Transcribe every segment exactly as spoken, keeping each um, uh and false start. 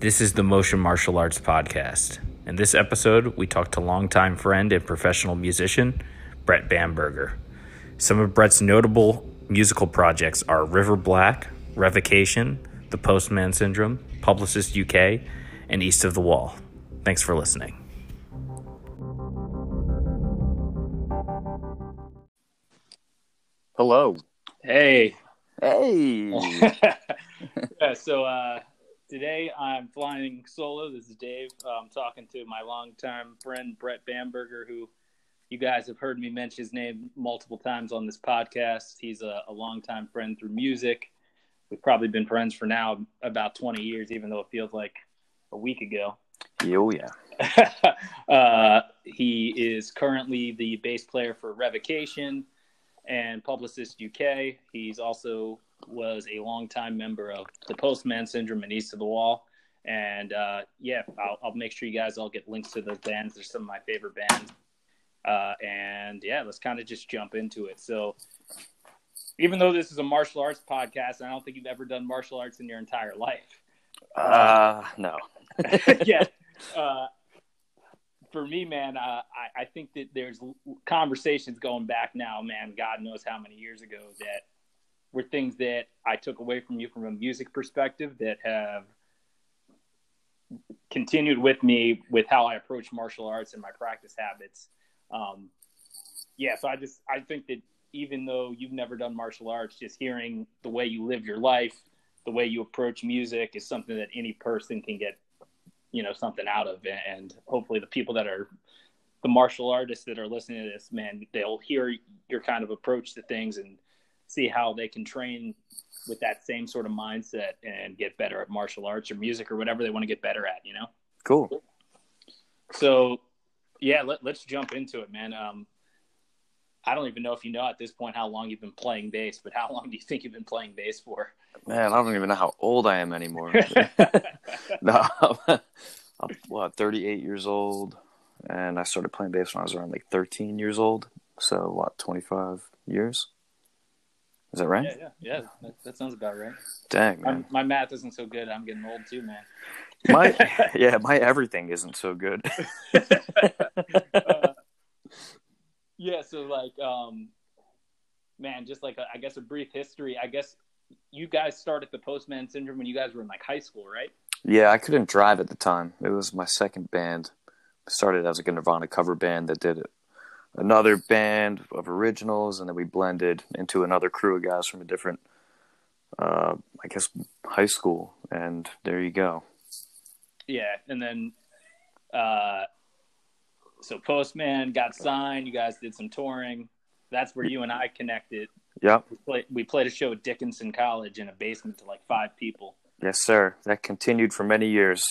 This is the Motion Martial Arts Podcast. In this episode, we talk to longtime friend and professional musician, Brett Bamberger. Some of Brett's notable musical projects are River Black, Revocation, The Postman Syndrome, Publicist U K, and East of the Wall. Thanks for listening. Hello. Hey. Hey. yeah, so uh, today I'm flying solo. This is Dave. Uh, I'm talking to my longtime friend, Brett Bamberger, who you guys have heard me mention his name multiple times on this podcast. He's a, a longtime friend through music. We've probably been friends for now about twenty years, even though it feels like a week ago. Oh, yeah. uh, he is currently the bass player for Revocation and Publicist U K. He's also was a longtime member of the Postman Syndrome and East of the Wall. And uh, yeah, I'll, I'll make sure you guys all get links to those bands. They're some of my favorite bands. Uh, and yeah, let's kind of just jump into it. So even though this is a martial arts podcast, I don't think you've ever done martial arts in your entire life. Uh, no. yeah. Uh, for me, man, uh, I, I think that there's conversations going back now, man, God knows how many years ago, that were things that I took away from you from a music perspective that have continued with me with how I approach martial arts and my practice habits. Um, yeah, so I just, I think that even though you've never done martial arts, just hearing the way you live your life, the way you approach music is something that any person can get, you know, something out of. And hopefully the people that are the martial artists that are listening to this, man, they'll hear your kind of approach to things and see how they can train with that same sort of mindset and get better at martial arts or music or whatever they want to get better at, you know? Cool. So yeah, let, let's jump into it, man. Um, I don't even know if you know at this point how long you've been playing bass, but how long do you think you've been playing bass for? Man, I don't even know how old I am anymore. no, I'm, what, thirty-eight years old, and I started playing bass when I was around like thirteen years old. So, what, twenty-five years? Is that right? Yeah, yeah, yeah. That, that sounds about right. Dang, man. My, my math isn't so good. I'm getting old too, man. My yeah, my everything isn't so good. uh, yeah, so like, um, man, just like a, I guess a brief history. I guess you guys started the Postman Syndrome when you guys were in like high school, right? Yeah, I couldn't drive at the time. It was my second band. I started as like a Nirvana cover band that did it. Another band of originals, and then we blended into another crew of guys from a different, uh, I guess, high school, and there you go. Yeah, and then, uh, so Postman got signed, you guys did some touring. That's where you and I connected. Yep. We played, we played a show at Dickinson College in a basement to like five people. Yes, sir. That continued for many years.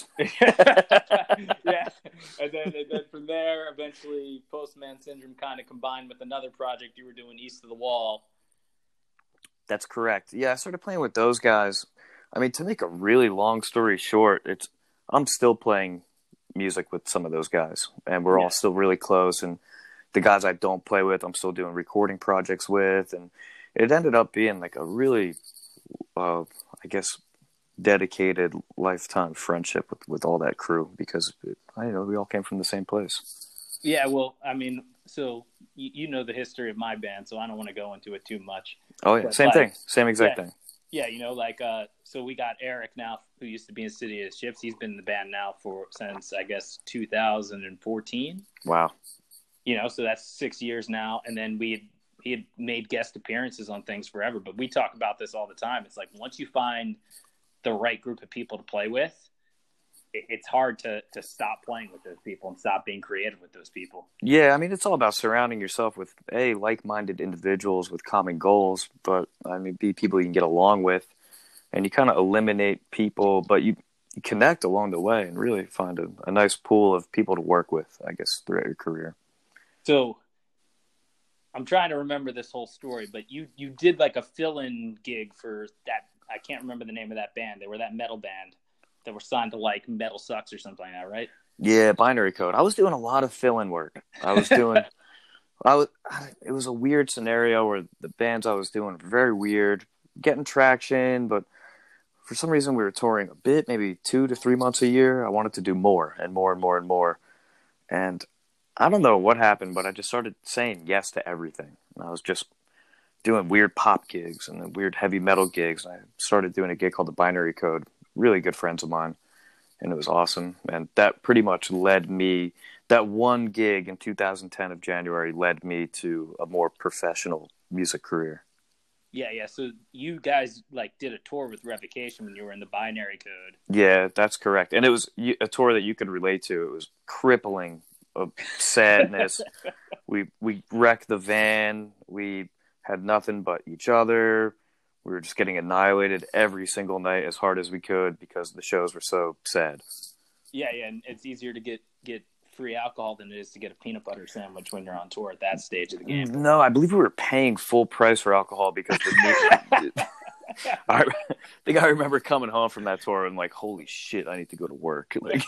yeah, and then, and then from there, eventually, Postman Syndrome kind of combined with another project you were doing, East of the Wall. That's correct. Yeah, I started playing with those guys. I mean, to make a really long story short, it's I'm still playing music with some of those guys, and we're yeah. all still really close. And the guys I don't play with, I'm still doing recording projects with, and it ended up being like a really, uh, I guess, dedicated lifetime friendship with, with all that crew because it, I know we all came from the same place. Yeah, well, I mean, so you, you know the history of my band, so I don't want to go into it too much. Oh yeah, but same like, thing, same exact yeah, thing. Yeah, you know, like uh, so we got Eric now, who used to be in City of Ships. He's been in the band now for since I guess two thousand fourteen. Wow. You know, so that's six years now, and then we had, he had made guest appearances on things forever. But we talk about this all the time. It's like once you find the right group of people to play with, it, it's hard to, to stop playing with those people and stop being creative with those people. Yeah, I mean, it's all about surrounding yourself with, A, like-minded individuals with common goals, but, I mean, B, people you can get along with, and you kind of eliminate people, but you, you connect along the way and really find a, a nice pool of people to work with, I guess, throughout your career. So I'm trying to remember this whole story, but you, you did like a fill-in gig for that. I can't remember the name of that band. They were that metal band that were signed to like Metal Sucks or something like that, right? Yeah, Binary Code. I was doing a lot of fill-in work. I was doing, I was. It was a weird scenario where the bands I was doing were very weird, getting traction, but for some reason we were touring a bit, maybe two to three months a year. I wanted to do more and more and more and more. And I don't know what happened, but I just started saying yes to everything. And I was just doing weird pop gigs and then weird heavy metal gigs. And I started doing a gig called the Binary Code, really good friends of mine. And it was awesome. And that pretty much led me, that one gig in two thousand ten of January led me to a more professional music career. Yeah, yeah. So you guys like did a tour with Revocation when you were in the Binary Code. Yeah, that's correct. And it was a tour that you could relate to. It was crippling of sadness. we we wrecked the van. We had nothing but each other. We were just getting annihilated every single night as hard as we could because the shows were so sad. Yeah, yeah, and it's easier to get, get free alcohol than it is to get a peanut butter sandwich when you're on tour at that stage of the game. No, I believe we were paying full price for alcohol because the I think I remember coming home from that tour and like, holy shit, I need to go to work. Like,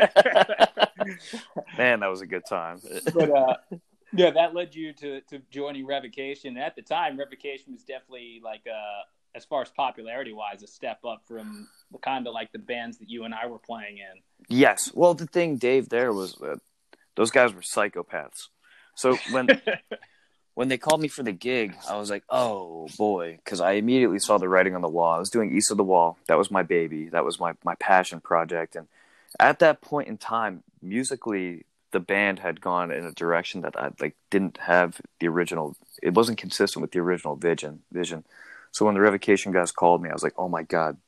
man, that was a good time. But uh, yeah, that led you to, to joining Revocation. At the time, Revocation was definitely like, uh, as far as popularity wise, a step up from kind of like the bands that you and I were playing in. Yes. Well, the thing, Dave, there was uh, those guys were psychopaths. So when when they called me for the gig, I was like, oh boy, because I immediately saw the writing on the wall. I was doing East of the Wall. That was my baby. That was my my passion project. And at that point in time, musically, the band had gone in a direction that I like didn't have the original. It wasn't consistent with the original vision. Vision. So when the Revocation guys called me, I was like, oh my god,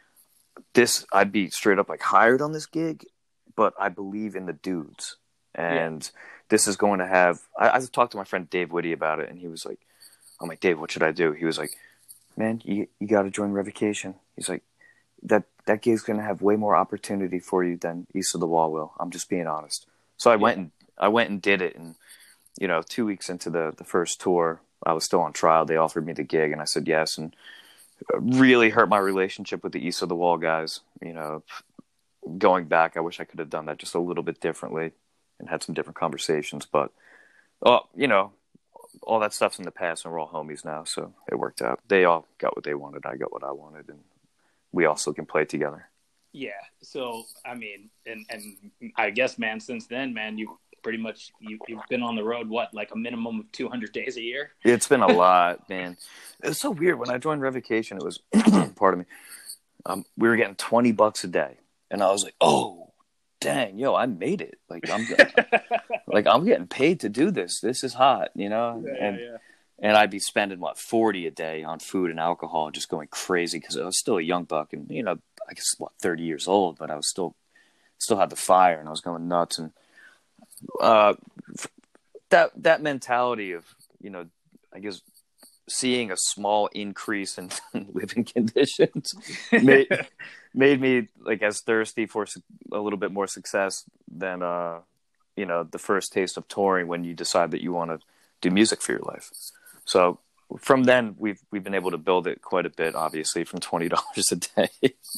this I'd be straight up like hired on this gig, but I believe in the dudes, and yeah. This is going to have. I, I talked to my friend Dave Whitty about it, and he was like, I'm like, Dave, what should I do? He was like, man, you you got to join Revocation. He's like, that that gig's going to have way more opportunity for you than East of the Wall will. I'm just being honest. So I yeah. went and I went and did it, and you know, two weeks into the the first tour, I was still on trial. They offered me the gig, and I said yes, and really hurt my relationship with the East of the Wall guys. You know, going back, I wish I could have done that just a little bit differently and had some different conversations. But, oh, you know, all that stuff's in the past, and we're all homies now, so it worked out. They all got what they wanted. I got what I wanted, and we also can play together. Yeah. So, I mean, and and I guess, man, since then, man, you pretty much you, you've been on the road, what, like a minimum of two hundred days a year? It's been a lot, man. It was so weird. When I joined Revocation, it was, pardon me, um, we were getting twenty bucks a day. And I was like, oh, dang, yo, I made it. Like, I'm like I'm getting paid to do this. This is hot, you know? Yeah, and yeah. and I'd be spending, what, forty a day on food and alcohol, just going crazy because I was still a young buck and, you know, I guess, what, thirty years old, but I was still, still had the fire and I was going nuts. And Uh, that that mentality of, you know, I guess seeing a small increase in living conditions made made me like as thirsty for a little bit more success than uh, you know, the first taste of touring when you decide that you want to do music for your life. So from then we've we've been able to build it quite a bit, obviously, from twenty dollars a day,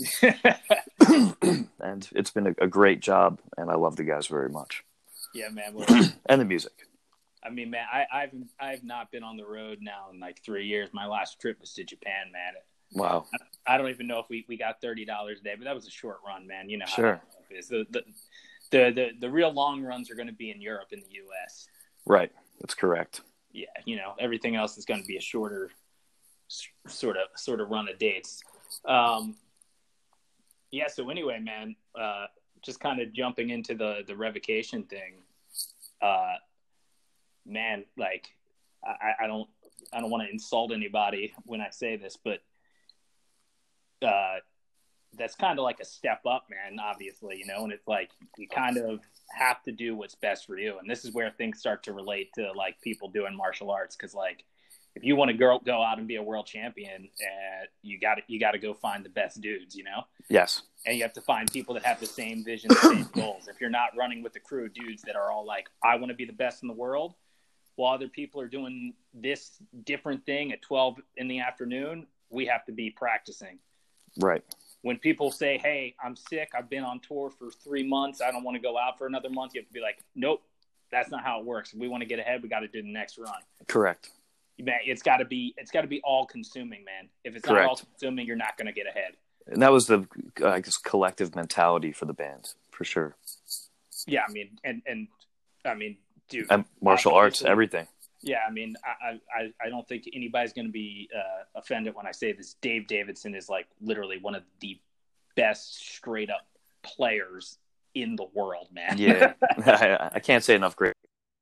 and it's been a, a great job, and I love the guys very much. Yeah, man. Well, and the music. I mean, man, I, I've I've not been on the road now in like three years. My last trip was to Japan, man. Wow. I, I don't even know if we, we got thirty dollars a day, but that was a short run, man. You know how sure. that is. The, the the the the real long runs are going to be in Europe and the U S. Right. That's correct. Yeah, you know, everything else is going to be a shorter sort of sort of run of dates. Um, yeah. So anyway, man. Uh, just kind of jumping into the, the Revocation thing, uh, man, like I, I don't, I don't want to insult anybody when I say this, but, uh, that's kind of like a step up, man, obviously, you know, and it's like, you kind of have to do what's best for you. And this is where things start to relate to like people doing martial arts. Cause like, if you want to go, go out and be a world champion, uh, you got to, you got to go find the best dudes, you know? Yes. And you have to find people that have the same vision, the same goals. If you're not running with the crew of dudes that are all like, I want to be the best in the world, while other people are doing this different thing at twelve in the afternoon, we have to be practicing. Right. When people say, hey, I'm sick, I've been on tour for three months, I don't want to go out for another month, you have to be like, nope, that's not how it works. If we want to get ahead, we got to do the next run. Correct. Man, it's got to be it's got to be all consuming, man. If it's Correct. not all consuming, you're not going to get ahead. And that was the, uh, I guess, collective mentality for the band, for sure. Yeah, I mean, and, and I mean, dude. And martial arts, everything. Yeah, I mean, I I, I don't think anybody's going to be uh, offended when I say this. Dave Davidson is like literally one of the best straight up players in the world, man. Yeah, I, I can't say enough great.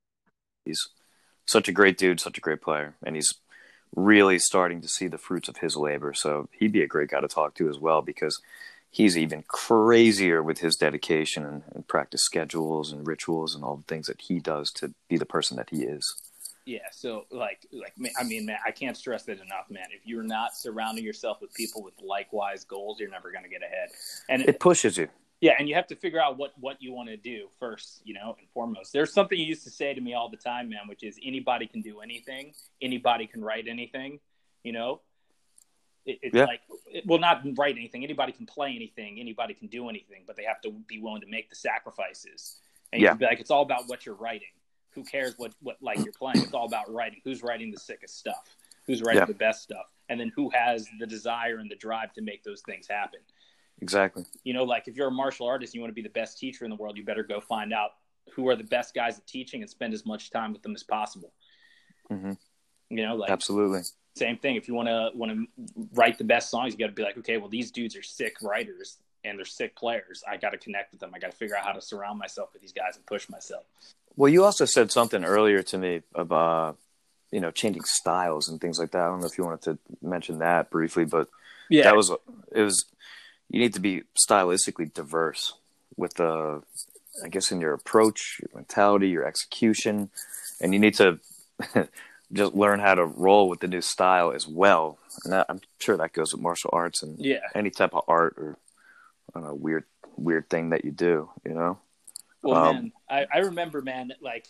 He's such a great dude, such a great player, and he's really starting to see the fruits of his labor. So he'd be a great guy to talk to as well, because he's even crazier with his dedication and, and practice schedules and rituals and all the things that he does to be the person that he is. Yeah. So like, like, I mean, man, I can't stress that enough, man. If you're not surrounding yourself with people with likewise goals, you're never going to get ahead. And it pushes you. Yeah. And you have to figure out what, what you want to do first, you know, and foremost. There's something you used to say to me all the time, man, which is anybody can do anything. Anybody can write anything, you know? It, it's yeah. like, it, well, not write anything. Anybody can play anything. Anybody can do anything, but they have to be willing to make the sacrifices. And you yeah. can be like, it's all about what you're writing. Who cares what, what like you're playing? It's all about writing. Who's writing the sickest stuff? Who's writing yeah. the best stuff? And then who has the desire and the drive to make those things happen? Exactly. You know, like if you're a martial artist and you want to be the best teacher in the world, you better go find out who are the best guys at teaching and spend as much time with them as possible. Mm-hmm. You know, like absolutely. Same thing. If you want to want to write the best songs, you got to be like, okay, well, these dudes are sick writers and they're sick players. I got to connect with them. I got to figure out how to surround myself with these guys and push myself. Well, you also said something earlier to me about, you know, changing styles and things like that. I don't know if you wanted to mention that briefly, but yeah, that was, it was, you need to be stylistically diverse with the, I guess, in your approach, your mentality, your execution, and you need to just learn how to roll with the new style as well. And that, I'm sure that goes with martial arts and yeah. any type of art or, I don't know, weird, weird thing that you do, you know? Well, um, man, I, I remember, man, like,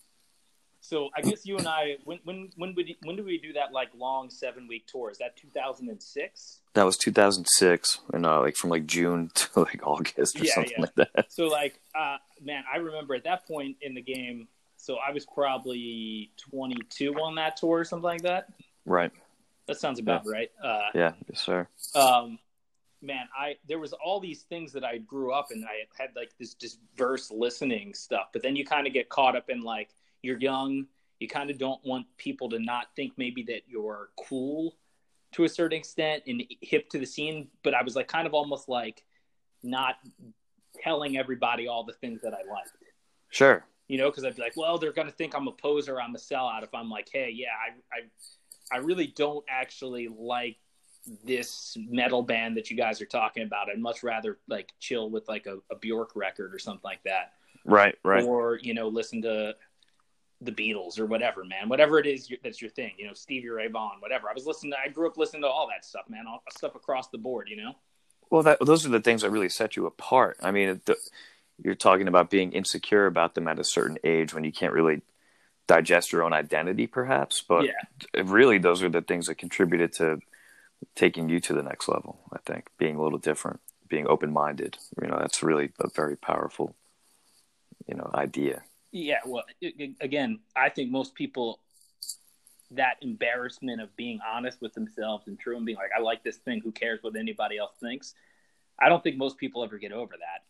so I guess you and I, when when when would when did we do that like long seven week tour? Is that two thousand six? That was two thousand six, and uh, like from like June to like August or yeah, something yeah. like that. So like, uh, man, I remember at that point in the game. So I was probably twenty-two on that tour or something like that. Right. That sounds about yeah. right. Uh, yeah, yes, sir. Um, man, I there was all these things that I grew up and I had like this diverse listening stuff, but then you kind of get caught up in like you're young, you kind of don't want people to not think maybe that you're cool to a certain extent and hip to the scene, but I was like kind of almost like not telling everybody all the things that I liked. Sure. You know, because I'd be like, well, they're going to think I'm a poser, I'm a sellout if I'm like, hey, yeah, I I I really don't actually like this metal band that you guys are talking about. I'd much rather like chill with like a, a Bjork record or something like that. Right, right. Or, you know, listen to the Beatles or whatever, man. Whatever it is that's your thing, you know, Stevie Ray Vaughan, whatever. I was listening to, I grew up listening to all that stuff, man, all stuff across the board, you know? Well, that, those are the things that really set you apart. I mean, the, you're talking about being insecure about them at a certain age when you can't really digest your own identity, perhaps. But yeah. really, those are the things that contributed to taking you to the next level, I think. Being a little different, being open-minded. You know, that's really a very powerful, you know, idea. Yeah, well, again, I think most people, that embarrassment of being honest with themselves and true and being like, I like this thing, who cares what anybody else thinks? I don't think most people ever get over that.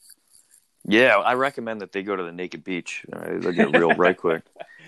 Yeah, I recommend that they go to the Naked Beach. Uh, they'll get real right quick.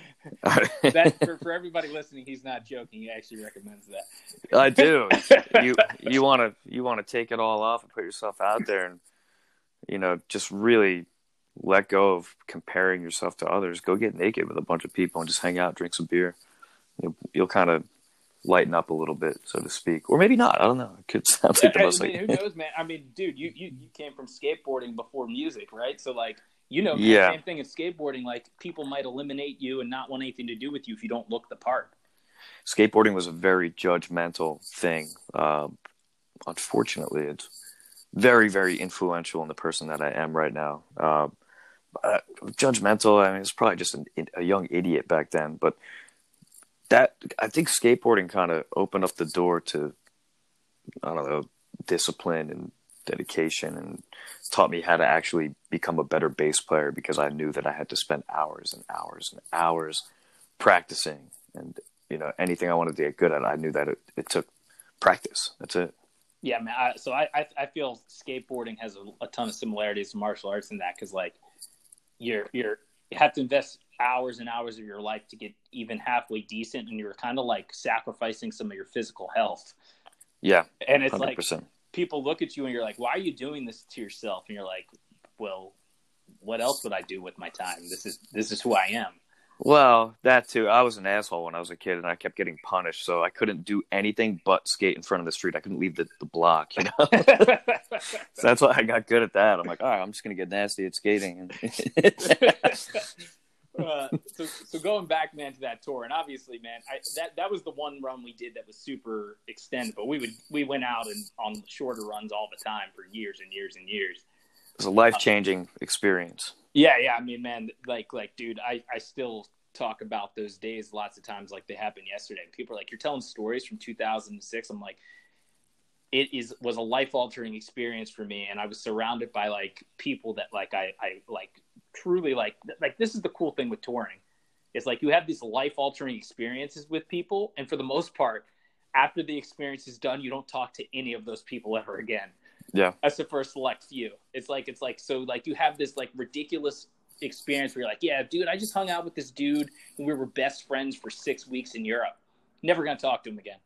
that, for, for everybody listening, he's not joking. He actually recommends that. I do. you you want to you want to take it all off and put yourself out there, and you know, just really let go of comparing yourself to others. Go get naked with a bunch of people and just hang out, drink some beer. You'll, you'll kind of lighten up a little bit, so to speak, or maybe not. I don't know. It could sound like the I most. mean, like... who knows, man? I mean, dude, you, you you came from skateboarding before music, right? So like, you know, yeah. same thing in skateboarding. Like, people might eliminate you and not want anything to do with you if you don't look the part. Skateboarding was a very judgmental thing. Um, unfortunately, it's very, very influential in the person that I am right now. Um, uh, judgmental. I mean, it's probably just an, a young idiot back then, but that I think skateboarding kind of opened up the door to, I don't know, discipline and dedication, and taught me how to actually become a better bass player, because I knew that I had to spend hours and hours and hours practicing. And, you know, anything I wanted to get good at, I knew that it, it took practice. That's it. Yeah, man. I, so I, I I feel skateboarding has a, a ton of similarities to martial arts in that, because like you're you're you have to invest hours and hours of your life to get even halfway decent, and you're kind of like sacrificing some of your physical health. Yeah, and it's one hundred percent. like people look at you and you're like, why are you doing this to yourself? And you're like, well, what else would I do with my time? This is this is who I am. Well, that too. I was an asshole when I was a kid, and I kept getting punished, so I couldn't do anything but skate in front of the street. I couldn't leave the, the block, you know? So that's why I got good at that. I'm like, all right, I'm just going to get nasty at skating. uh, so, so going back, man, to that tour, and obviously, man, I, that that was the one run we did that was super extended, but we would we went out and on shorter runs all the time for years and years and years. It was a life-changing uh, experience. Yeah, yeah. I mean, man, like, like, dude, I, I still talk about those days lots of times like they happened yesterday. People are like, you're telling stories from two thousand six. I'm like, it is was a life-altering experience for me, and I was surrounded by like people that like I, I like truly like like this is the cool thing with touring. It's like you have these life-altering experiences with people, and for the most part, after the experience is done, you don't talk to any of those people ever again. Yeah, that's the first select few. It's like it's like so like you have this like ridiculous experience where you're like, yeah, dude, I just hung out with this dude and we were best friends for six weeks in Europe. Never gonna talk to him again.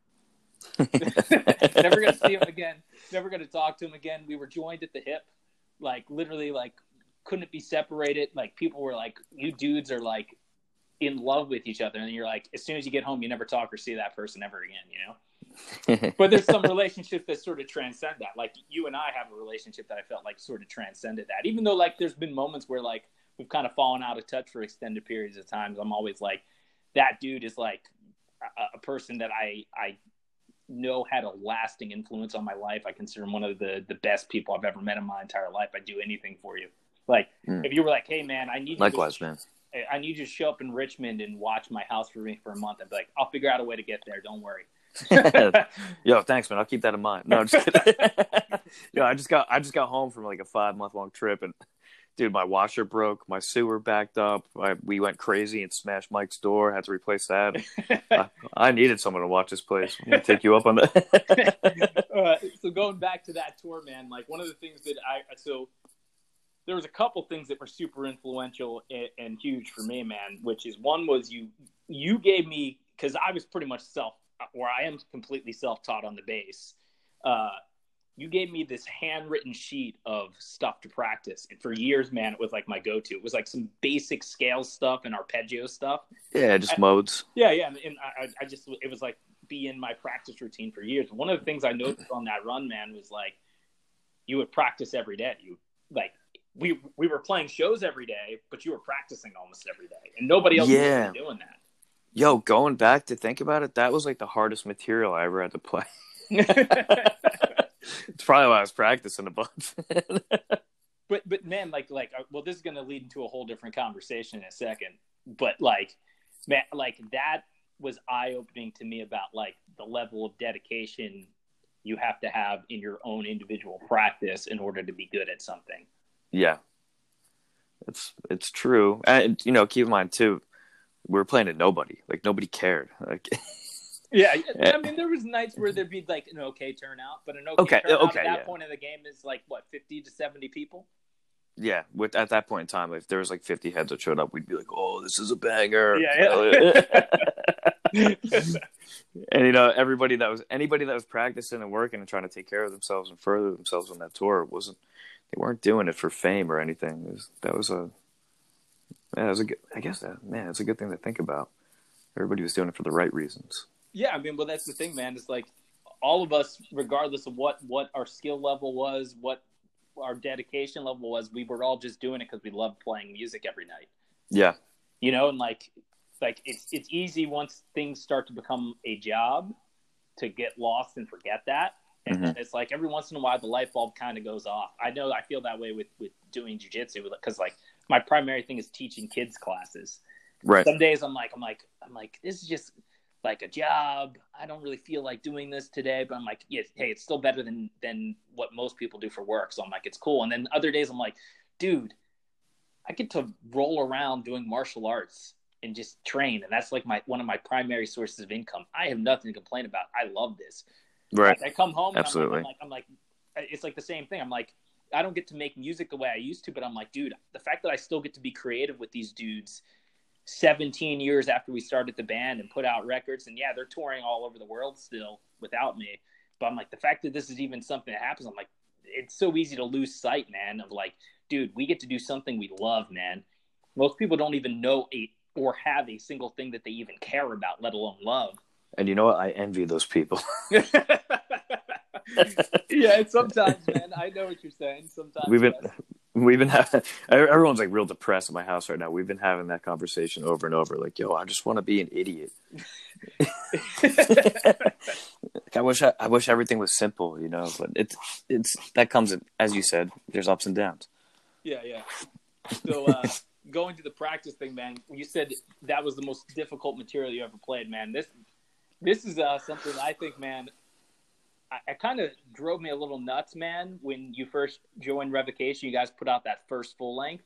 Never gonna see him again. Never gonna talk to him again. We were joined at the hip, like literally, like couldn't be separated. Like people were like, you dudes are like in love with each other, and you're like, as soon as you get home, you never talk or see that person ever again. You know. But there's some relationships that sort of transcend that. Like you and I have a relationship that I felt like sort of transcended that. Even though like there's been moments where like we've kind of fallen out of touch for extended periods of times, I'm always like, that dude is like a, a person that I I know had a lasting influence on my life. I consider him one of the the best people I've ever met in my entire life. I'd do anything for you. Like mm. if you were like, hey man, I need you likewise, to, man. I need you to show up in Richmond and watch my house for me for a month. I'd be like, I'll figure out a way to get there. Don't worry. Yo, thanks, man. I'll keep that in mind. No, I'm just kidding. Yo, I just got I just got home from like a five month long trip, and dude, my washer broke, my sewer backed up. I, we went crazy and smashed Mike's door. Had to replace that. I, I needed someone to watch this place. I'm gonna take you up on that. uh, so going back to that tour, man, like one of the things that I so there was a couple things that were super influential and, and huge for me, man. Which is one was you you gave me, because I was pretty much self. Where I am completely self-taught on the bass, uh, you gave me this handwritten sheet of stuff to practice. And for years, man, it was like my go-to. It was like some basic scale stuff and arpeggio stuff. Yeah, just and, modes. Yeah, yeah. And, and I, I just, it was like be in my practice routine for years. One of the things I noticed on that run, man, was like you would practice every day. You like, we we were playing shows every day, but you were practicing almost every day. And nobody else yeah. was doing that. Yo, going back to think about it, that was like the hardest material I ever had to play. It's probably why I was practicing a bunch. but but man, like like well, this is going to lead into a whole different conversation in a second. But like, man, like that was eye opening to me about like the level of dedication you have to have in your own individual practice in order to be good at something. Yeah, it's it's true, and you know, keep in mind too. We were playing to nobody. Like, nobody cared. Like, yeah, I mean, there was nights where there'd be, like, an okay turnout. But an okay, okay turnout okay, at that yeah. point in the game is, like, what, fifty to seventy people? Yeah, with at that point in time, if there was, like, fifty heads that showed up, we'd be like, oh, this is a banger. Yeah, yeah. And, you know, everybody that was, anybody that was practicing and working and trying to take care of themselves and further themselves on that tour, wasn't, they weren't doing it for fame or anything. It was, that was a... Yeah, it was a good, I guess that, man, it's a good thing to think about. Everybody was doing it for the right reasons. Yeah, I mean, well, that's the thing, man. It's like all of us, regardless of what, what our skill level was, what our dedication level was, we were all just doing it because we loved playing music every night. Yeah. You know, and like, like it's it's easy once things start to become a job to get lost and forget that. And mm-hmm. it's like every once in a while, the light bulb kind of goes off. I know I feel that way with, with doing jiu-jitsu because, like, my primary thing is teaching kids classes. Right. Some days I'm like, I'm like, I'm like, this is just like a job. I don't really feel like doing this today, but I'm like, yeah, hey, it's still better than, than what most people do for work. So I'm like, it's cool. And then other days I'm like, dude, I get to roll around doing martial arts and just train. And that's like my, one of my primary sources of income. I have nothing to complain about. I love this. Right. Like, I come home and Absolutely. I'm like, I'm like, I'm like, it's like the same thing. I'm like, I don't get to make music the way I used to, but I'm like, dude, the fact that I still get to be creative with these dudes seventeen years after we started the band and put out records, and yeah, they're touring all over the world still without me. But I'm like, the fact that this is even something that happens, I'm like, it's so easy to lose sight, man, of like, dude, we get to do something we love, man. Most people don't even know a or have a single thing that they even care about, let alone love. And you know what? I envy those people. Yeah, sometimes, man. I know what you're saying. Sometimes we've been yes. we've been having everyone's like real depressed in my house right now. We've been having that conversation over and over. Like, yo, I just want to be an idiot. Like, I wish I, I wish everything was simple, you know. But it's it's that comes in, as you said. There's ups and downs. Yeah, yeah. So uh, going to the practice thing, man. You said that was the most difficult material you ever played, man. This this is uh, something I think, man. I, I kind of drove me a little nuts, man. When you first joined Revocation, you guys put out that first full length.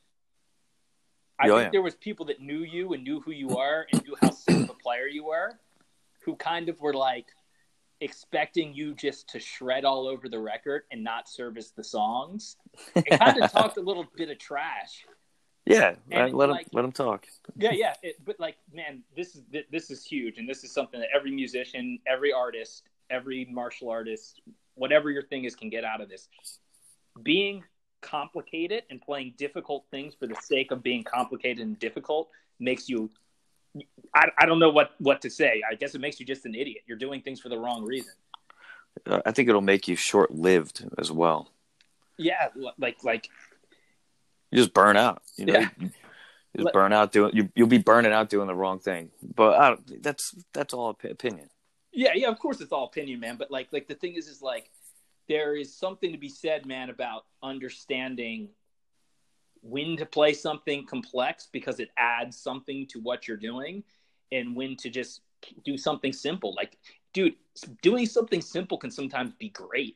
I Oh, think yeah. there was people that knew you and knew who you are and knew how sick of a player you were, who kind of were like expecting you just to shred all over the record and not service the songs. It kind of talked a little bit of trash. Yeah, And, let like- them let them talk. Yeah, yeah. It, but like, man, this is this is huge, and this is something that every musician, every artist, every martial artist, whatever your thing is, can get out of this. Being complicated and playing difficult things for the sake of being complicated and difficult makes you. I, I don't know what, what to say. I guess it makes you just an idiot. You're doing things for the wrong reason. Uh, I think it'll make you short-lived as well. Yeah, like like You just burn out. You know, Yeah. you just burn out doing. You you'll be burning out doing the wrong thing. But I don't, that's that's all op- opinion. yeah, yeah. Of course, it's all opinion, man. But like like the thing is, is like there is something to be said, man, about understanding when to play something complex because it adds something to what you're doing, and when to just do something simple. Like, dude, doing something simple can sometimes be great.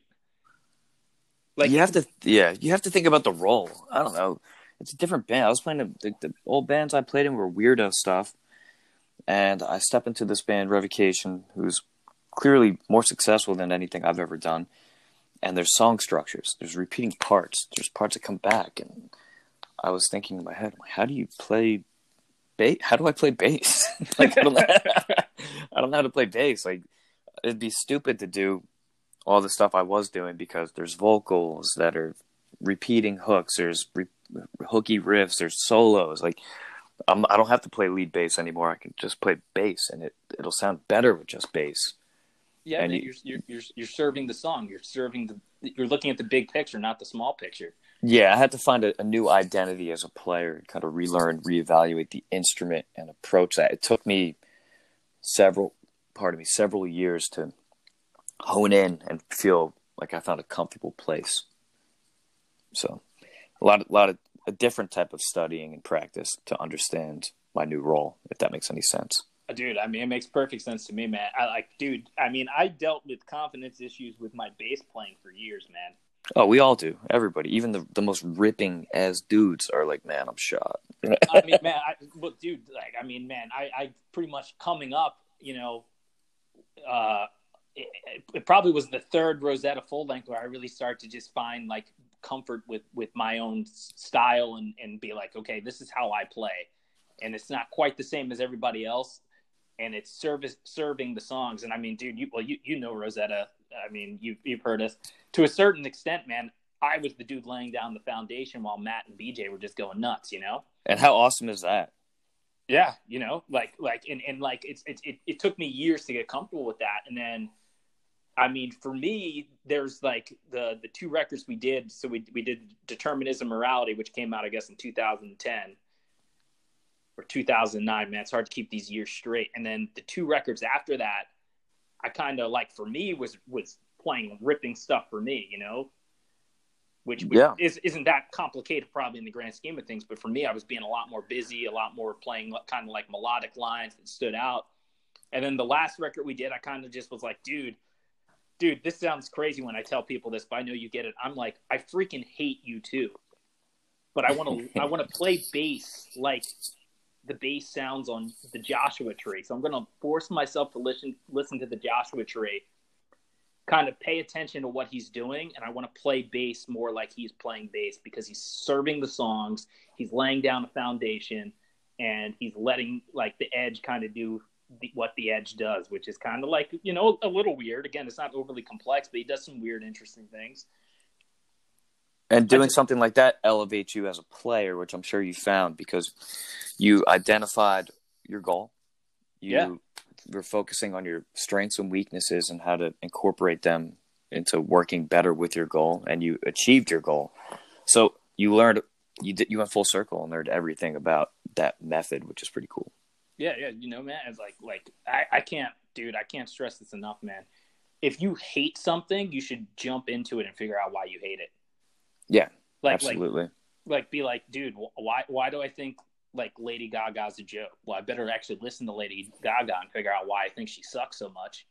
Like, you have to, yeah, you have to think about the role. I don't know. It's a different band. I was playing the, the, the old bands I played in were weirdo stuff, and I step into this band, Revocation, who's clearly more successful than anything I've ever done. And there's song structures. There's repeating parts. There's parts that come back. And I was thinking in my head, how do you play bass? How do I play bass? Like, I don't know. I don't know how to play bass. Like, it'd be stupid to do all the stuff I was doing because there's vocals that are repeating hooks. There's re- hooky riffs. There's solos. Like, I'm, I don't have to play lead bass anymore. I can just play bass, and it it'll sound better with just bass. yeah, and man, you- you're, you're you're you're serving the song. You're serving the. You're looking at the big picture, not the small picture. Yeah, I had to find a, a new identity as a player, kind of relearn, reevaluate the instrument, and approach that. It took me several, pardon me, several years to hone in and feel like I found a comfortable place. So, a lot, of, lot of a different type of studying and practice to understand my new role, if that makes any sense. Dude, I mean, it makes perfect sense to me, man. I like, dude, I mean, I dealt with confidence issues with my bass playing for years, man. Oh, we all do. Everybody, even the the most ripping as dudes, are like, man, I'm shot. I mean, man, I, but dude, like, I mean, man, I, I pretty much coming up, you know, uh, it, it probably was the third Rosetta full length where I really started to just find like comfort with, with my own style and, and be like, okay, this is how I play. And it's not quite the same as everybody else. And it's service serving the songs. And I mean, dude, you, well, you, you know, Rosetta, I mean, you've, you've heard us to a certain extent, man. I was the dude laying down the foundation while Matt and B J were just going nuts, you know? And how awesome is that? Yeah. You know, like, like, and, and like, it's, it's, it, it took me years to get comfortable with that. And then, I mean, for me, there's like the, the two records we did. So we, we did Determinism Morality, which came out, I guess, in two thousand ten. Or two thousand nine, man. It's hard to keep these years straight. And then the two records after that, I kind of like, for me, was was playing ripping stuff for me, you know, which, which Yeah. is, isn't that complicated probably in the grand scheme of things. But for me, I was being a lot more busy, a lot more playing kind of like melodic lines that stood out. And then the last record we did, I kind of just was like, dude, dude, this sounds crazy when I tell people this, but I know you get it. I'm like, I freaking hate you too. But I want to, I want to play bass like the bass sounds on the Joshua Tree. So I'm going to force myself to listen listen to the Joshua Tree kind of pay attention to what he's doing, and I want to play bass more like he's playing bass because he's serving the songs, he's laying down a foundation, and he's letting like the Edge kind of do the, what the Edge does, which is kind of like, you know, a little weird. Again, it's not overly complex, but he does some weird, interesting things. And doing something like that elevates you as a player, which I'm sure you found because you identified your goal. You Yeah. were focusing on your strengths and weaknesses and how to incorporate them into working better with your goal, and you achieved your goal. So you learned, you did, you went full circle and learned everything about that method, which is pretty cool. Yeah, yeah, you know, man, it's like, like I, I can't, dude, I can't stress this enough, man. If you hate something, you should jump into it and figure out why you hate it. Yeah, like, absolutely. Like, like, be like, dude, why, why do I think like Lady Gaga's a joke? Well, I better actually listen to Lady Gaga and figure out why I think she sucks so much.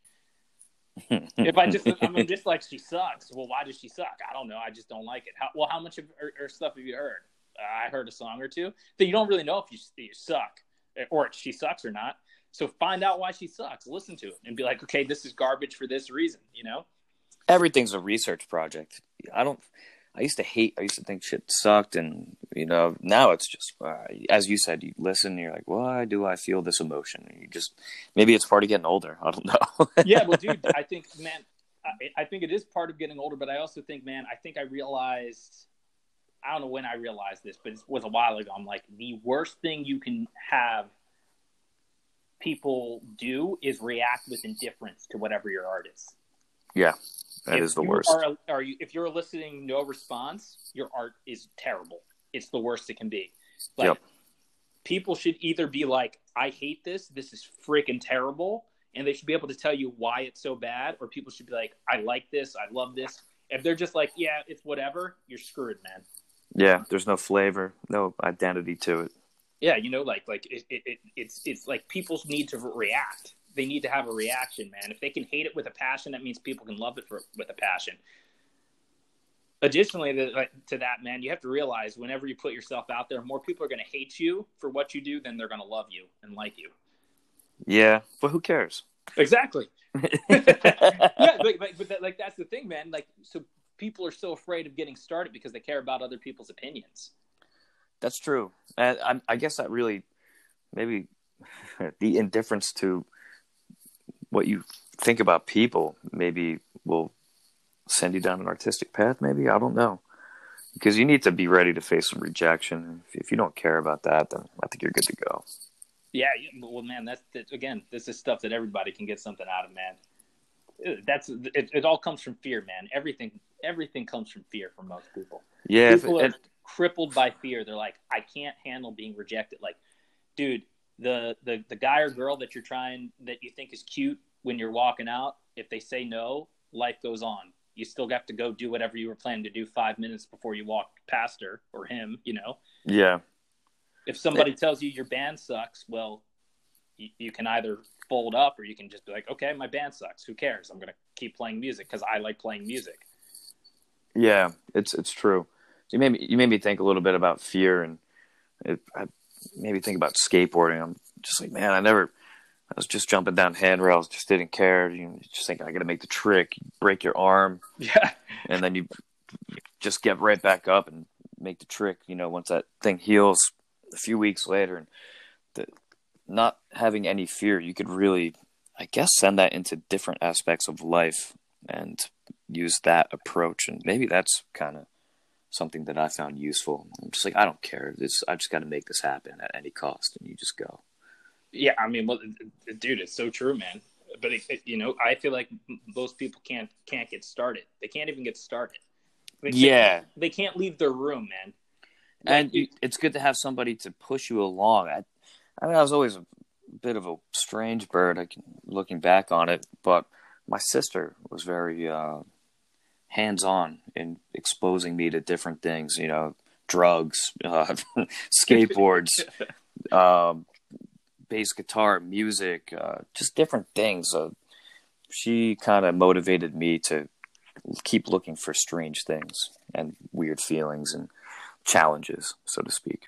If I just, I'm just like, she sucks. Well, why does she suck? I don't know. I just don't like it. How, well, how much of her, her stuff have you heard? Uh, I heard a song or two. So you don't really know if you, you suck or she sucks or not. So find out why she sucks. Listen to it and be like, okay, this is garbage for this reason. You know, everything's a research project. I don't. I used to hate, I used to think shit sucked. And, you know, now it's just, uh, as you said, you listen and you're like, why do I feel this emotion? And you just, maybe it's part of getting older. I don't know. Yeah, well, dude, I think, man, I, I think it is part of getting older, but I also think, man, I think I realized, I don't know when I realized this, but it was a while ago. I'm like, the worst thing you can have people do is react with indifference to whatever your art is. Yeah. That if is the you worst. Are, are you, if you're eliciting no response, your art is terrible. It's the worst it can be. Like, yep. People should either be like, I hate this. This is freaking terrible. And they should be able to tell you why it's so bad. Or people should be like, I like this. I love this. If they're just like, yeah, it's whatever, you're screwed, man. Yeah. There's no flavor, no identity to it. Yeah. You know, like, like it, it, it, it's, it's like people need to react. They need to have a reaction, man. If they can hate it with a passion, that means people can love it for, with a passion. Additionally to, to that, man, you have to realize whenever you put yourself out there, more people are going to hate you for what you do than they're going to love you and like you. Yeah, but who cares? Exactly. Yeah, but, but, but that, like that's the thing, man. Like, so people are so afraid of getting started because they care about other people's opinions. That's true. And I, I guess that really, maybe the indifference to what you think about people maybe will send you down an artistic path. Maybe, I don't know, because you need to be ready to face some rejection. If, if you don't care about that, then I think you're good to go. Yeah, well, man, that's, that's again, this is stuff that everybody can get something out of, man. That's it. It all comes from fear, man. Everything, everything comes from fear for most people. Yeah, people if, are and, crippled by fear. They're like, I can't handle being rejected. Like, dude. The, the the guy or girl that you're trying, that you think is cute when you're walking out, if they say no, life goes on. You still have to go do whatever you were planning to do five minutes before you walk past her or him, you know? Yeah. If somebody tells you your band sucks, well, you, you can either fold up or you can just be like, okay, my band sucks. Who cares? I'm going to keep playing music because I like playing music. Yeah, it's it's true. You made me, you made me think a little bit about fear, and it, I maybe think about skateboarding. I'm just like, man, I never, I was just jumping down handrails, just didn't care. You know, just thinking, I got to make the trick, you break your arm. Yeah. And then you just get right back up and make the trick, you know, once that thing heals a few weeks later. And the, not having any fear, you could really, I guess, send that into different aspects of life and use that approach. And maybe that's kind of something that I found useful. I'm just like, I don't care. This, I just got to make this happen at any cost, and you just go. Yeah, I mean, well, dude, it's so true, man. But it, it, you know, I feel like most people can't can't get started. They can't even get started. They yeah, they can't leave their room, man. Like, and you, it's good to have somebody to push you along. I, I mean, I was always a bit of a strange bird. I can, looking back on it, but my sister was very uh, hands-on in exposing me to different things, you know, drugs, uh, skateboards, um, bass guitar, music, uh, just different things. Uh, she kind of motivated me to keep looking for strange things and weird feelings and challenges, so to speak.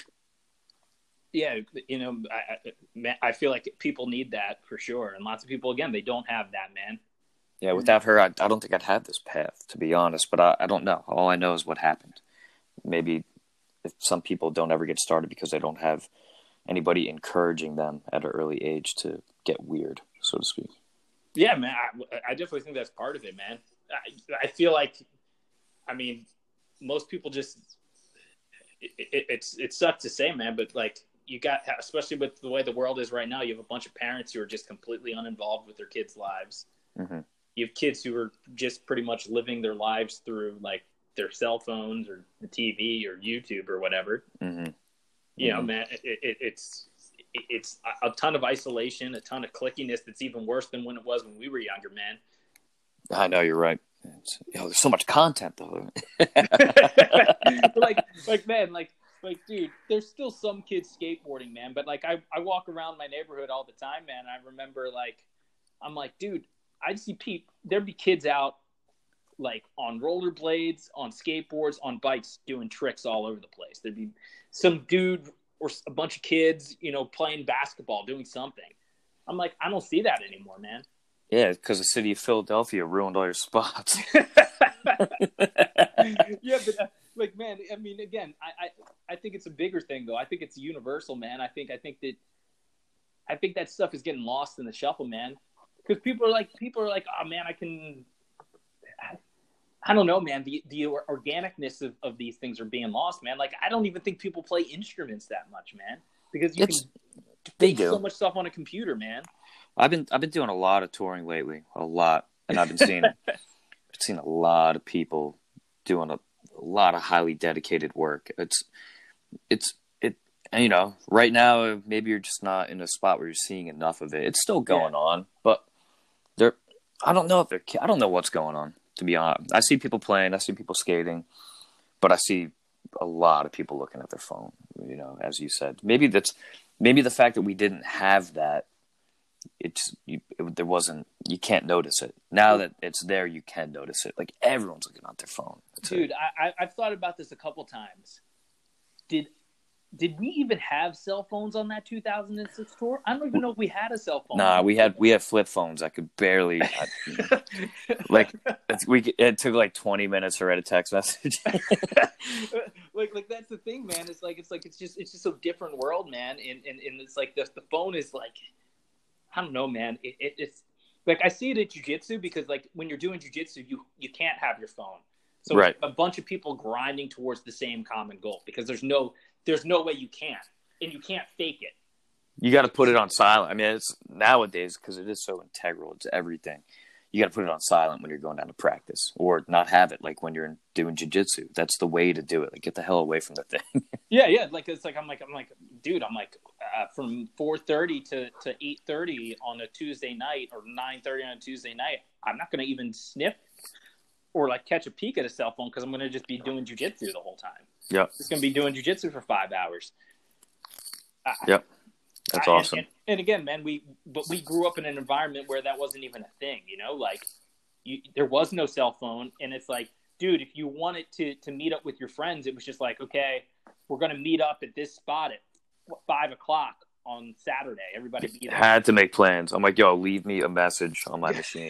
Yeah, you know, I, I, I feel like people need that for sure. And lots of people, again, they don't have that, man. Yeah, without her, I, I don't think I'd have this path, to be honest. But I, I don't know. All I know is what happened. Maybe if some people don't ever get started because they don't have anybody encouraging them at an early age to get weird, so to speak. Yeah, man. I, I definitely think that's part of it, man. I, I feel like, I mean, most people just it, it, it's it sucks to say, man, but like you got, especially with the way the world is right now, you have a bunch of parents who are just completely uninvolved with their kids' lives. Mm-hmm. You have kids who are just pretty much living their lives through like their cell phones or the T V or YouTube or whatever. Mm-hmm. You know, mm-hmm. man, it, it, it's it, it's a ton of isolation, a ton of clickiness that's even worse than when it was when we were younger, man. I know, you're right. It's, you know, there's so much content though. like, like man, like, like, dude, there's still some kids skateboarding, man. But like, I, I walk around my neighborhood all the time, man. I remember, like, I'm like, dude, I'd see people. There'd be kids out, like, on rollerblades, on skateboards, on bikes, doing tricks all over the place. There'd be some dude or a bunch of kids, you know, playing basketball, doing something. I'm like, I don't see that anymore, man. Yeah, because the city of Philadelphia ruined all your spots. Yeah, but uh, like, man, I mean, again, I, I, I think it's a bigger thing, though. I think it's universal, man. I think, I think that, I think that stuff is getting lost in the shuffle, man. Because people are like, people are like, oh man, I can. I, I don't know, man. The the organicness of, of these things are being lost, man. Like, I don't even think people play instruments that much, man. Because you it's, can they do do so much stuff on a computer, man. I've been I've been doing a lot of touring lately, a lot, and I've been seeing I've seen a lot of people doing a, a lot of highly dedicated work. It's it's it, and, you know, right now maybe you're just not in a spot where you're seeing enough of it. It's still going yeah. on, but there, I don't know if they're I don't know what's going on, to be honest. I see people playing, I see people skating, but I see a lot of people looking at their phone. You know, as you said, maybe that's maybe the fact that we didn't have that. It's you, it, there wasn't you can't notice it now that it's there. You can notice it. Like, everyone's looking at their phone. That's Dude, I, I've thought about this a couple times. Did did we even have cell phones on that two thousand six tour? I don't even know if we had a cell phone. Nah, we had we had flip phones. I could barely I, you know, like we it took like twenty minutes to write a text message. like like that's the thing, man. It's like it's like it's just it's just a different world, man. And and, and it's like the the phone is like. I don't know, man. It, it, it's like I see it at jiu-jitsu because, like, when you're doing jiu-jitsu, you you can't have your phone. So right. It's a bunch of people grinding towards the same common goal because there's no there's no way you can't, and you can't fake it. You got to put it on silent. I mean, it's nowadays because it is so integral to everything. You got to put it on silent when you're going down to practice, or not have it like when you're doing jiu-jitsu. That's the way to do it. Like, get the hell away from the thing. yeah, yeah. Like it's like I'm like I'm like, dude. I'm like uh, from four thirty to to eight thirty on a Tuesday night or nine thirty on a Tuesday night. I'm not gonna even sniff or like catch a peek at a cell phone because I'm gonna just be doing jiu-jitsu the whole time. Yeah, just gonna be doing jiu-jitsu for five hours. Uh, yep. That's I, awesome. And, and, and again, man, we but we grew up in an environment where that wasn't even a thing, you know. Like, you, there was no cell phone, and it's like, dude, if you wanted to to meet up with your friends, it was just like, okay, we're gonna meet up at this spot at five o'clock on Saturday. Everybody meet up. Had to make plans. I'm like, yo, leave me a message on my machine.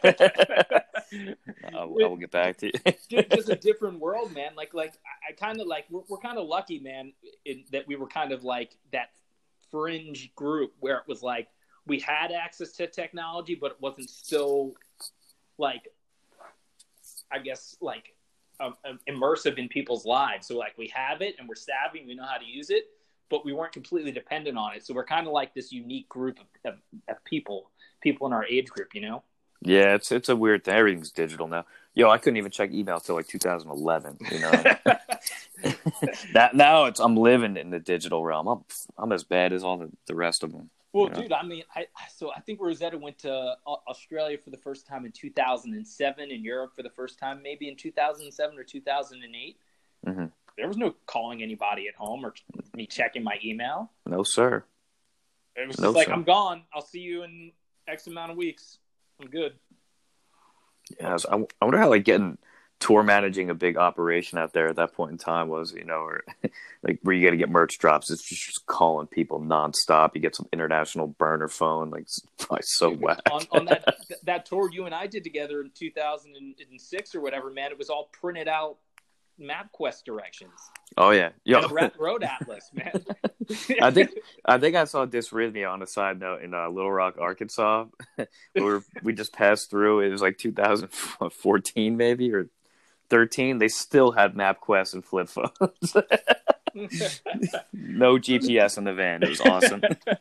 I, will, I will get back to you. Just, just a different world, man. Like, like I, I kind of like we're, we're kind of lucky, man, in, that we were kind of like that fringe group where it was like we had access to technology, but it wasn't so like, I guess, like um, um, immersive in people's lives. So like we have it and we're savvy and we know how to use it, but we weren't completely dependent on it. So we're kind of like this unique group of, of, of people, people in our age group, you know? Yeah, it's it's a weird thing. Everything's digital now. Yo, I couldn't even check email till like two thousand eleven. You know, that now it's I'm living in the digital realm. I'm I'm as bad as all the, the rest of them. Well, you know? dude, I mean, I so I think Rosetta went to Australia for the first time in two thousand seven, in Europe for the first time maybe in two thousand seven or two thousand eight. Mm-hmm. There was no calling anybody at home or me checking my email. No, sir. It was no, just like, sir. I'm gone. I'll see you in X amount of weeks. I'm good. Yeah, I, was, I wonder how like getting tour managing a big operation out there at that point in time was, you know, or like where you got to get merch drops. It's just, just calling people nonstop. You get some international burner phone, like it's probably so whack. on, on that that tour you and I did together in two thousand six or whatever, man, it was all printed out MapQuest directions. Oh yeah, yo, and Road Atlas, man. I think I think I saw Dysrhythmia on a side note in uh, Little Rock, Arkansas. we were, we just passed through. It was like two thousand fourteen maybe or thirteen. They still had MapQuest and flip phones. No G P S in the van. It was awesome.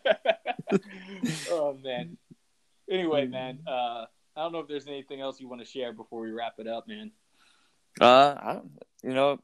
Oh man. Anyway, man, uh, I don't know if there's anything else you want to share before we wrap it up, man. Uh, I don't, you know,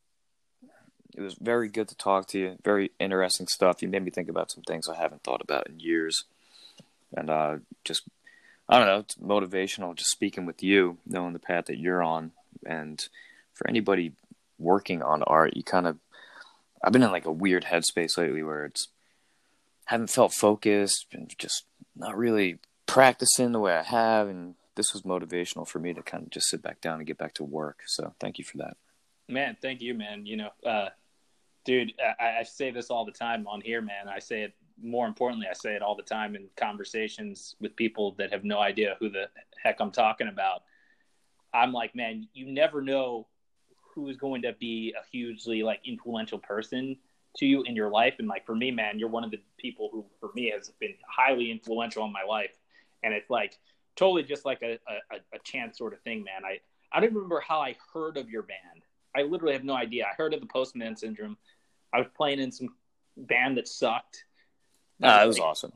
it was very good to talk to you. Very interesting stuff. You made me think about some things I haven't thought about in years. And uh, just, I don't know, it's motivational just speaking with you, knowing the path that you're on. And for anybody working on art, you kind of, I've been in like a weird headspace lately where it's, haven't felt focused and just not really practicing the way I have. And this was motivational for me to kind of just sit back down and get back to work. So thank you for that. Man, thank you, man. You know, uh, dude, I, I say this all the time on here, man. I say it, more importantly, I say it all the time in conversations with people that have no idea who the heck I'm talking about. I'm like, man, you never know who is going to be a hugely like influential person to you in your life. And like, for me, man, you're one of the people who, for me, has been highly influential in my life. And it's like totally just like a, a, a chance sort of thing, man. I, I don't remember how I heard of your band. I literally have no idea. I heard of the Postman Syndrome. I was playing in some band that sucked. Ah, it was awesome.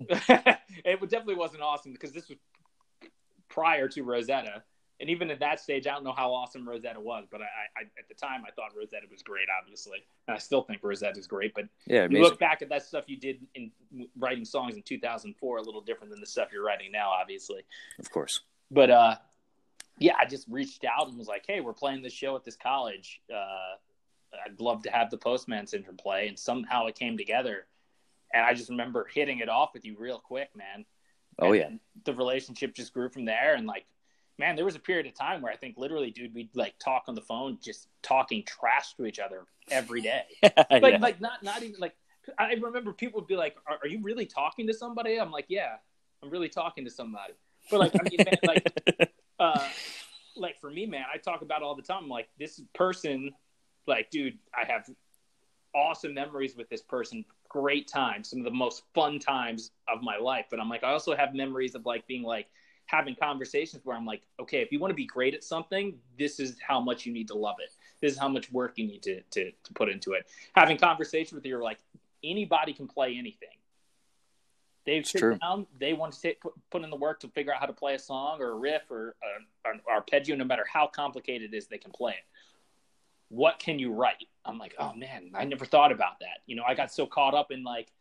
It definitely wasn't awesome because this was prior to Rosetta. And even at that stage, I don't know how awesome Rosetta was, but I, I at the time I thought Rosetta was great, obviously, and I still think Rosetta is great. But yeah, you look back at that stuff you did in writing songs in two thousand four, a little different than the stuff you're writing now, obviously. Of course. But uh, yeah, I just reached out and was like, "Hey, we're playing this show at this college. Uh, I'd love to have the Postman Syndrome play," and somehow it came together. And I just remember hitting it off with you real quick, man. Oh and yeah, the relationship just grew from there, and like. Man, there was a period of time where I think literally, dude, we'd like talk on the phone, just talking trash to each other every day. like, yeah. like not, not even like, I remember people would be like, are, are you really talking to somebody? I'm like, yeah, I'm really talking to somebody. But like, I mean, man, like, uh, like for me, man, I talk about it all the time. I'm like, this person, like, dude, I have awesome memories with this person. Great times, some of the most fun times of my life. But I'm like, I also have memories of like being like, having conversations where I'm like, okay, if you want to be great at something, this is how much you need to love it. This is how much work you need to to, to put into it. Having conversations with you, like anybody can play anything. They sit true. down, they want to take, put, put in the work to figure out how to play a song or a riff or uh, an arpeggio, no matter how complicated it is, they can play it. What can you write? I'm like, oh man, I never thought about that. You know, I got so caught up in like,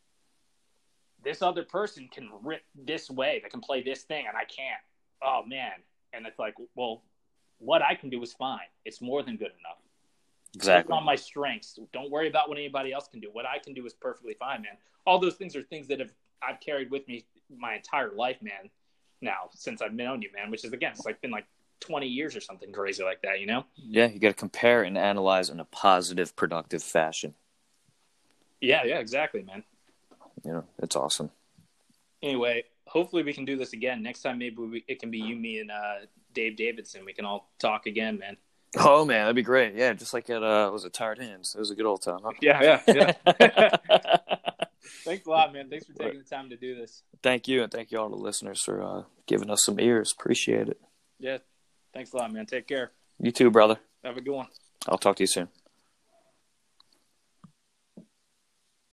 this other person can rip this way, they can play this thing, and I can't. Oh, man. And it's like, well, what I can do is fine. It's more than good enough. Exactly. Focus on my strengths. Don't worry about what anybody else can do. What I can do is perfectly fine, man. All those things are things that have I've carried with me my entire life, man, now, since I've known you, man, which is, again, it's like been like twenty years or something crazy like that, you know? Yeah, you got to compare and analyze in a positive, productive fashion. Yeah, yeah, exactly, man. You know, it's awesome. Anyway, hopefully we can do this again. Next time, maybe we, it can be you, me, and uh, Dave Davidson. We can all talk again, man. Oh, man, that'd be great. Yeah, just like at, uh, was it Tired Hands? It was a good old time, huh? Yeah, yeah, yeah. Thanks a lot, man. Thanks for taking the time to do this. Thank you, and thank you all the listeners for uh, giving us some ears. Appreciate it. Yeah, thanks a lot, man. Take care. You too, brother. Have a good one. I'll talk to you soon.